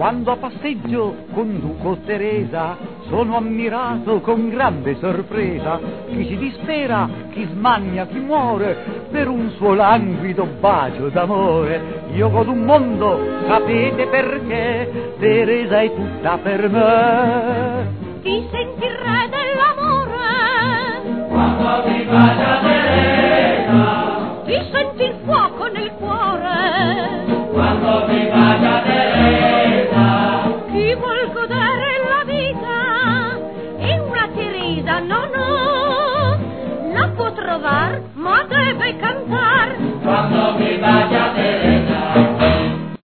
Quando a passeggio conduco Teresa, sono ammirato con grande sorpresa. Chi si dispera, chi smania, chi muore, per un suo languido bacio d'amore. Io godo un mondo, sapete perché? Teresa è tutta per me. Ti senti il re dell'amore quando ti bacia Teresa. Ti senti il fuoco nel cuore quando ti bacia Teresa. Chi vuol godere la vita e una Teresa no, la può trovar ma deve cantar quando ti bacia